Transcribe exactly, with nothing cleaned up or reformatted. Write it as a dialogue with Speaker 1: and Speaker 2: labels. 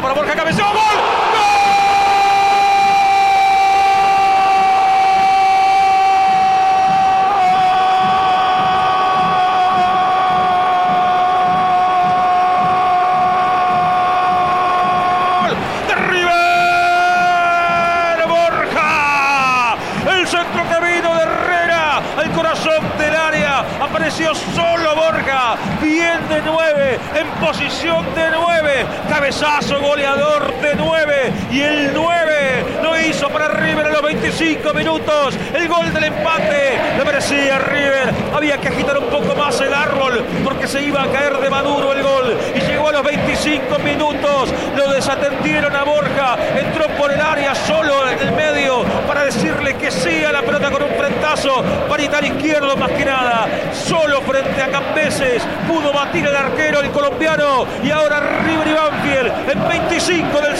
Speaker 1: para Borja, cabeceó, ¡gol! Apareció solo Borja, bien de nueve, en posición de nueve, cabezazo goleador de nueve, y el nueve lo hizo para River a los veinticinco minutos, el gol del empate, le merecía River, había que agitar un poco más el árbol, porque se iba a caer de maduro el gol, y llegó a los veinticinco minutos, lo desatendieron a Borja, entró por el área solo en el medio, para decirle que sí a la pelota con un frentazo, parital izquierdo más que nada, solo frente a Cambeses, pudo batir el arquero, el colombiano, y ahora River y Banfield en veinticinco del